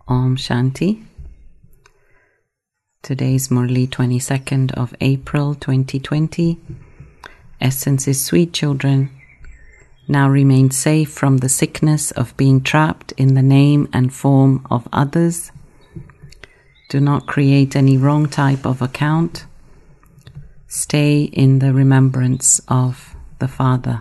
Om Shanti. Today's Murli, 22nd of April 2020. Essence is sweet children. Now remain safe from the sickness of being trapped in the name and form of others. Do not create any wrong type of account. Stay in the remembrance of the Father.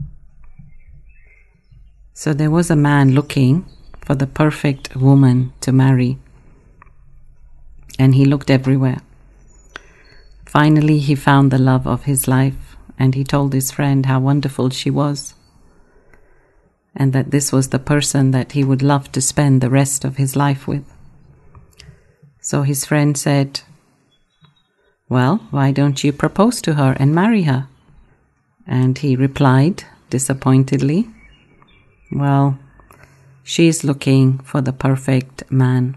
So there was a man looking for the perfect woman to marry, and he looked everywhere. Finally, he found the love of his life, and he told his friend how wonderful she was, and that this was the person that he would love to spend the rest of his life with. So his friend said, "Well, why don't you propose to her and marry her?" And he replied disappointedly, "Well, she's looking for the perfect man."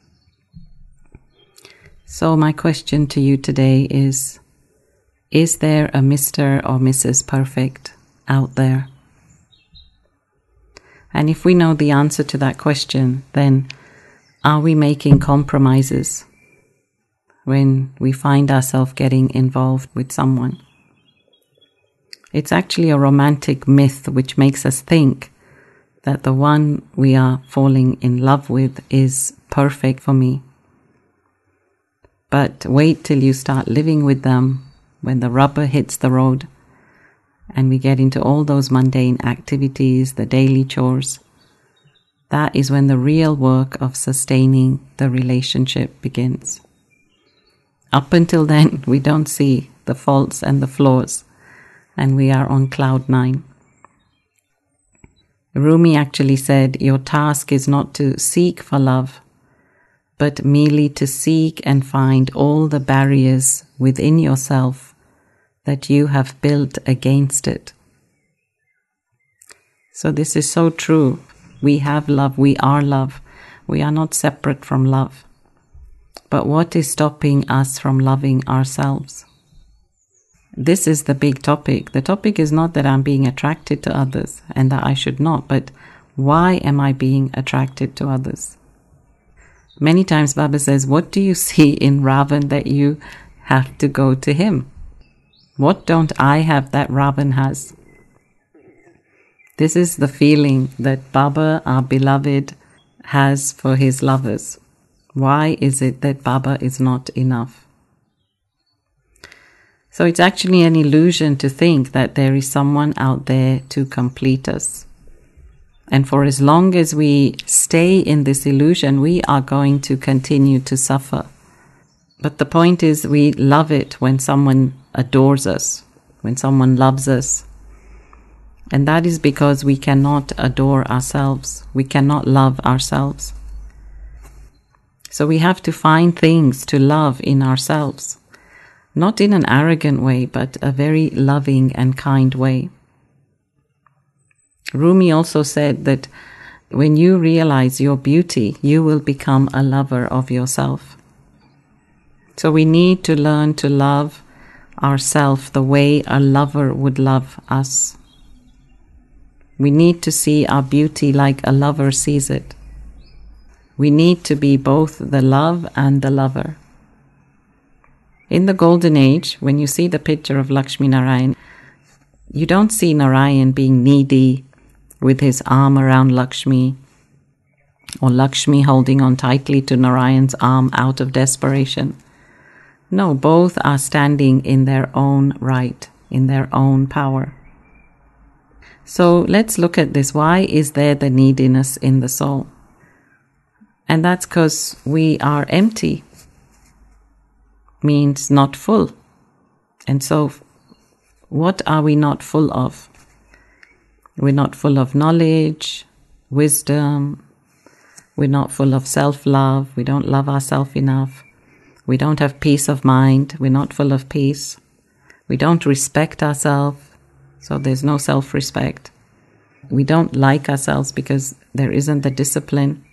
So my question to you today is there a Mr. or Mrs. Perfect out there? And if we know the answer to that question, then are we making compromises when we find ourselves getting involved with someone? It's actually a romantic myth which makes us think that the one we are falling in love with is perfect for me. But wait till you start living with them when the rubber hits the road and we get into all those mundane activities, the daily chores. That is when the real work of sustaining the relationship begins. Up until then, we don't see the faults and the flaws, and we are on cloud 9. Rumi actually said, "Your task is not to seek for love, but merely to seek and find all the barriers within yourself that you have built against it." So this is so true. We have love, we are love. We are not separate from love. But what is stopping us from loving ourselves? This is the big topic. The topic is not that I'm being attracted to others and that I should not, but why am I being attracted to others? Many times Baba says, what do you see in Ravan that you have to go to him? What don't I have that Ravan has? This is the feeling that Baba, our beloved, has for his lovers. Why is it that Baba is not enough? So it's actually an illusion to think that there is someone out there to complete us. And for as long as we stay in this illusion, we are going to continue to suffer. But the point is, we love it when someone adores us, when someone loves us. And that is because we cannot adore ourselves. We cannot love ourselves. So we have to find things to love in ourselves. Not in an arrogant way, but a very loving and kind way. Rumi also said that when you realize your beauty, you will become a lover of yourself. So we need to learn to love ourselves the way a lover would love us. We need to see our beauty like a lover sees it. We need to be both the love and the lover. In the Golden Age, when you see the picture of Lakshmi Narayan, you don't see Narayan being needy with his arm around Lakshmi, or Lakshmi holding on tightly to Narayan's arm out of desperation. No, both are standing in their own right, in their own power. So let's look at this. Why is there the neediness in the soul? And that's because we are empty. Means not full. And so what are we not full of? We're not full of knowledge, wisdom. We're not full of self-love. We don't love ourselves enough. We don't have peace of mind. We're not full of peace. We don't respect ourselves, so there's no self-respect. We don't like ourselves because there isn't the discipline.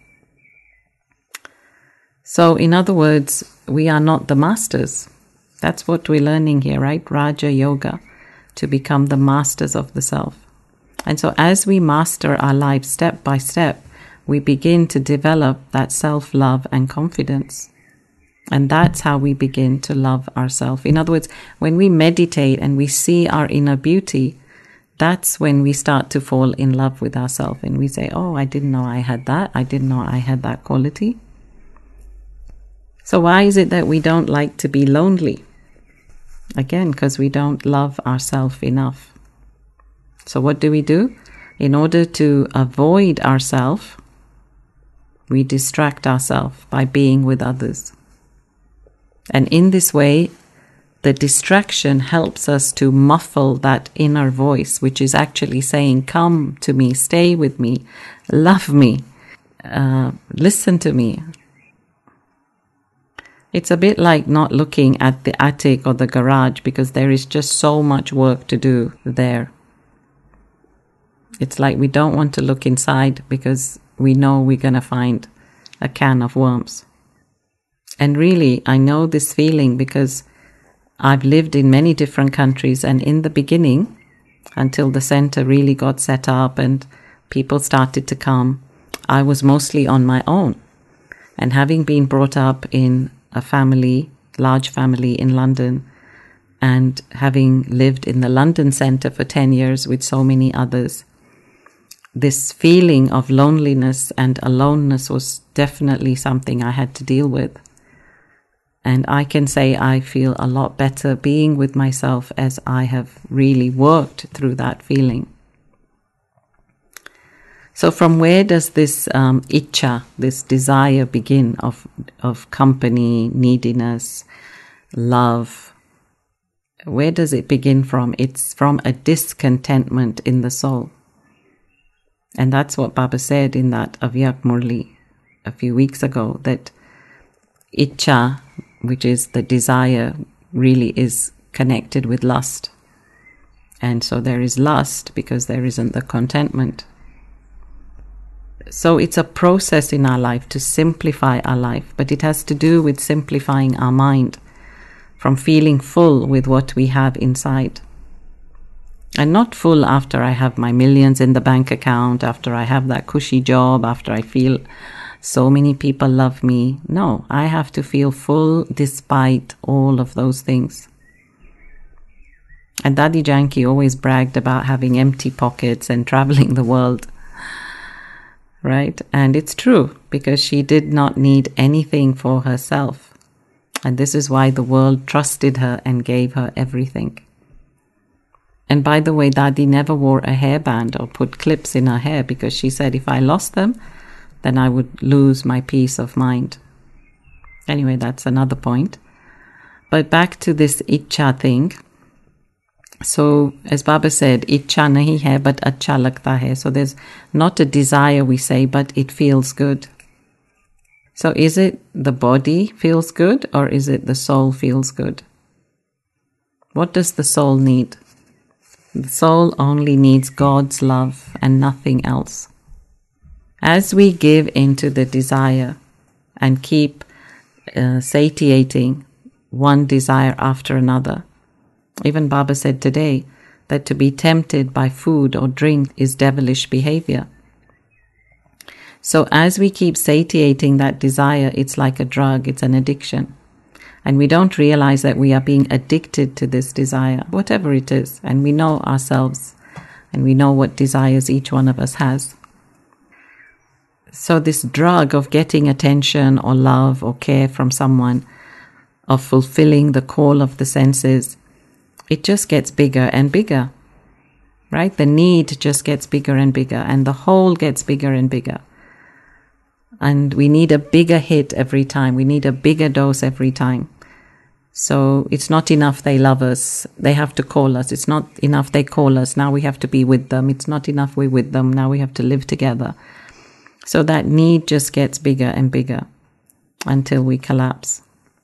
So in other words, we are not the masters. That's what we're learning here, right? Raja Yoga, to become the masters of the self. And so as we master our life step by step, we begin to develop that self-love and confidence. And that's how we begin to love ourselves. In other words, when we meditate and we see our inner beauty, that's when we start to fall in love with ourselves. And we say, oh, I didn't know I had that. I didn't know I had that quality. So why is it that we don't like to be lonely? Again, because we don't love ourselves enough. So what do? In order to avoid ourselves, we distract ourselves by being with others. And in this way, the distraction helps us to muffle that inner voice, which is actually saying, come to me, stay with me, love me, listen to me. It's a bit like not looking at the attic or the garage because there is just so much work to do there. It's like we don't want to look inside because we know we're going to find a can of worms. And really, I know this feeling because I've lived in many different countries, and in the beginning, until the center really got set up and people started to come, I was mostly on my own. And having been brought up in a family, large family in London, and having lived in the London center for 10 years with so many others, this feeling of loneliness and aloneness was definitely something I had to deal with. And I can say I feel a lot better being with myself as I have really worked through that feeling. So from where does this iccha, this desire begin of company, neediness, love? Where does it begin from? It's from a discontentment in the soul. And that's what Baba said in that Avyak Murli a few weeks ago, that iccha, which is the desire, really is connected with lust. And so there is lust because there isn't the contentment. So it's a process in our life to simplify our life, but it has to do with simplifying our mind from feeling full with what we have inside. And not full after I have my millions in the bank account, after I have that cushy job, after I feel so many people love me. No, I have to feel full despite all of those things. And Dadi Janki always bragged about having empty pockets and traveling the world. Right? And it's true, because she did not need anything for herself. And this is why the world trusted her and gave her everything. And by the way, Dadi never wore a hairband or put clips in her hair because she said if I lost them, then I would lose my peace of mind. Anyway, that's another point. But back to this iccha thing. So, as Baba said, iccha nahi hai, but acha lagta hai. So there's not a desire, we say, but it feels good. So is it the body feels good, or is it the soul feels good? What does the soul need? The soul only needs God's love and nothing else. As we give into the desire and keep satiating one desire after another, even Baba said today that to be tempted by food or drink is devilish behavior. So as we keep satiating that desire, it's like a drug, it's an addiction. And we don't realize that we are being addicted to this desire, whatever it is. And we know ourselves and we know what desires each one of us has. So this drug of getting attention or love or care from someone, of fulfilling the call of the senses, it just gets bigger and bigger, right? The need just gets bigger and bigger, and the hole gets bigger and bigger. And we need a bigger hit every time. We need a bigger dose every time. So it's not enough they love us. They have to call us. It's not enough they call us. Now we have to be with them. It's not enough we're with them. Now we have to live together. So that need just gets bigger and bigger until we collapse.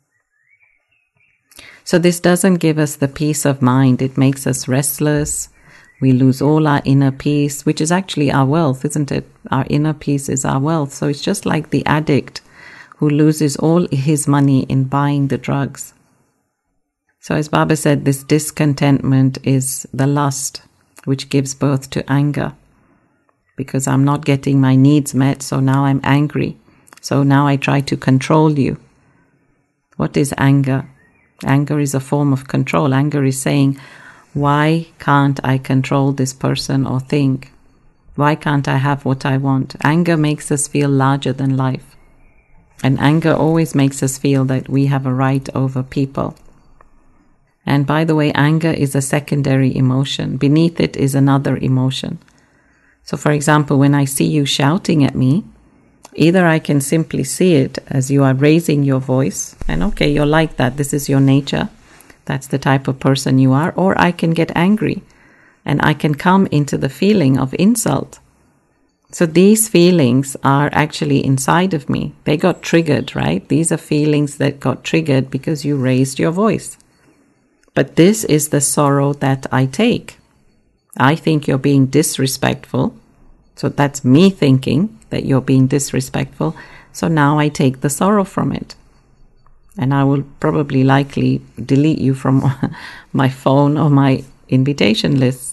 So this doesn't give us the peace of mind. It makes us restless. We lose all our inner peace, which is actually our wealth, isn't it? Our inner peace is our wealth. So it's just like the addict who loses all his money in buying the drugs. So as Baba said, this discontentment is the lust which gives birth to anger. because I'm not getting my needs met, so now I'm angry. So now I try to control you. What is anger? Anger is a form of control. Anger is saying, why can't I control this person or thing? Why can't I have what I want? Anger makes us feel larger than life. And anger always makes us feel that we have a right over people. And by the way, anger is a secondary emotion. Beneath it is another emotion. So for example, when I see you shouting at me, either I can simply see it as you are raising your voice, and okay, you're like that, this is your nature, that's the type of person you are, or I can get angry, and I can come into the feeling of insult. So these feelings are actually inside of me. They got triggered, right? These are feelings that got triggered because you raised your voice. But this is the sorrow that I take. I think you're being disrespectful. So that's me thinking that you're being disrespectful. So now I take the sorrow from it. And I will probably likely delete you from my phone or my invitation lists.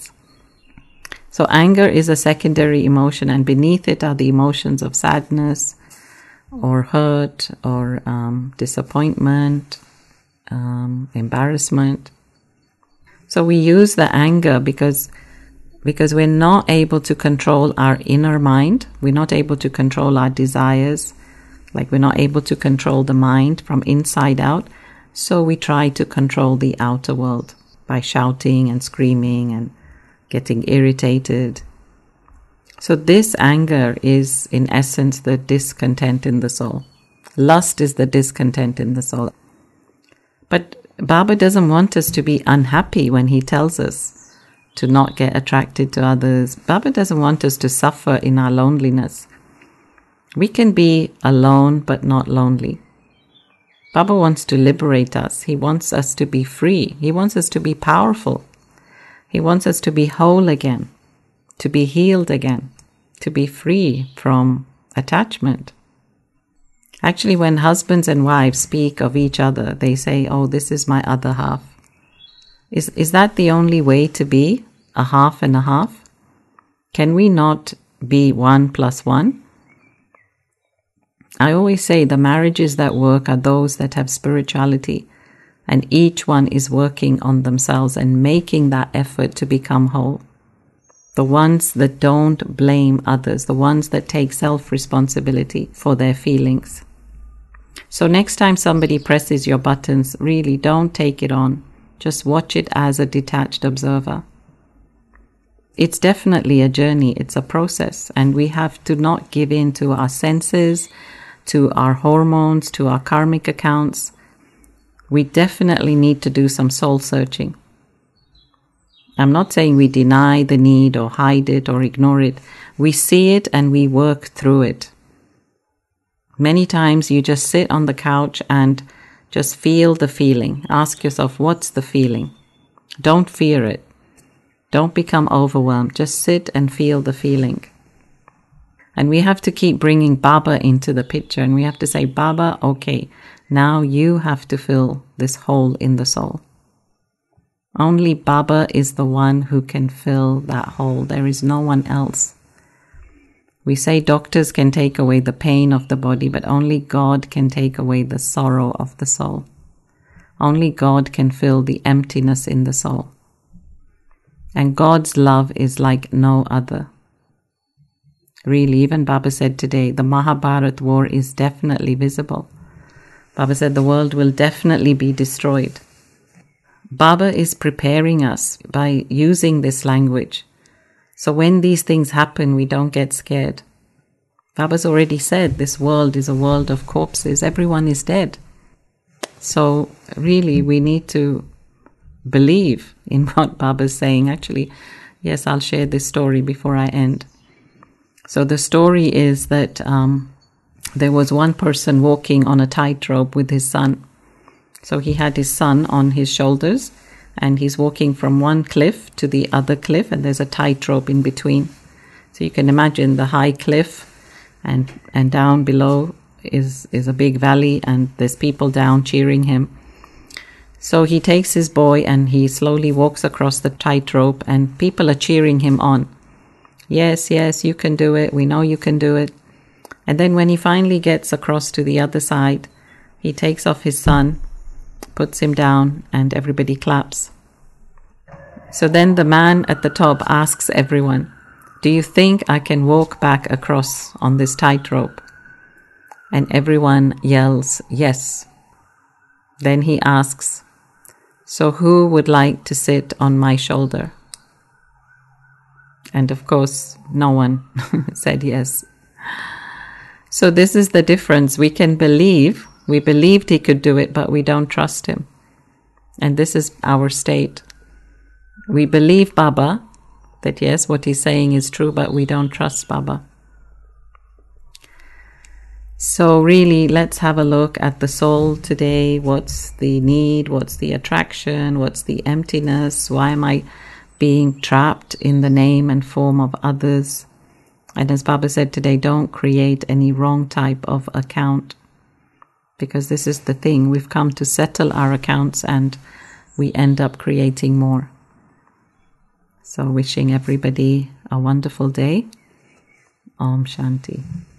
So anger is a secondary emotion, and beneath it are the emotions of sadness or hurt or disappointment, embarrassment. So we use the anger because we're not able to control our inner mind. We're not able to control our desires. Like we're not able to control the mind from inside out. So we try to control the outer world by shouting and screaming and getting irritated. So this anger is in essence the discontent in the soul. Lust is the discontent in the soul. But Baba doesn't want us to be unhappy when he tells us to not get attracted to others. Baba doesn't want us to suffer in our loneliness. We can be alone but not lonely. Baba wants to liberate us. He wants us to be free. He wants us to be powerful. He wants us to be whole again, to be healed again, to be free from attachment. Actually, when husbands and wives speak of each other, they say, oh, this is my other half. Is that the only way to be, a half and a half? Can we not be 1 + 1? I always say the marriages that work are those that have spirituality, and each one is working on themselves and making that effort to become whole. The ones that don't blame others, the ones that take self-responsibility for their feelings. So next time somebody presses your buttons, really don't take it on. Just watch it as a detached observer. It's definitely a journey, it's a process, and we have to not give in to our senses, to our hormones, to our karmic accounts. We definitely need to do some soul searching. I'm not saying we deny the need or hide it or ignore it. We see it and we work through it. Many times you just sit on the couch and just feel the feeling. Ask yourself, what's the feeling? Don't fear it. Don't become overwhelmed. Just sit and feel the feeling. And we have to keep bringing Baba into the picture, and we have to say, Baba, okay, now you have to fill this hole in the soul. Only Baba is the one who can fill that hole. There is no one else. We say doctors can take away the pain of the body, but only God can take away the sorrow of the soul. Only God can fill the emptiness in the soul. And God's love is like no other. Really, even Baba said today, the Mahabharat war is definitely visible. Baba said the world will definitely be destroyed. Baba is preparing us by using this language. So when these things happen, we don't get scared. Baba's already said this world is a world of corpses. Everyone is dead. So really, we need to believe in what Baba's saying. Actually, yes, I'll share this story before I end. So the story is that there was one person walking on a tightrope with his son. So he had his son on his shoulders, and he's walking from one cliff to the other cliff, and there's a tightrope in between. So you can imagine the high cliff, and down below is a big valley, and there's people down cheering him. So he takes his boy and he slowly walks across the tightrope, and people are cheering him on. Yes, yes, you can do it. We know you can do it. And then when he finally gets across to the other side, he takes off his son, puts him down, and everybody claps. So then the man at the top asks everyone, do you think I can walk back across on this tightrope? And everyone yells, yes. Then he asks, so who would like to sit on my shoulder? And of course, no one said yes. So this is the difference. We can believe, we believed he could do it, but we don't trust him. And this is our state. We believe Baba, that yes, what he's saying is true, but we don't trust Baba. So really, let's have a look at the soul today. What's the need? What's the attraction? What's the emptiness? Why am I being trapped in the name and form of others? And as Baba said today, don't create any wrong type of account, because this is the thing. We've come to settle our accounts and we end up creating more. So wishing everybody a wonderful day. Om Shanti.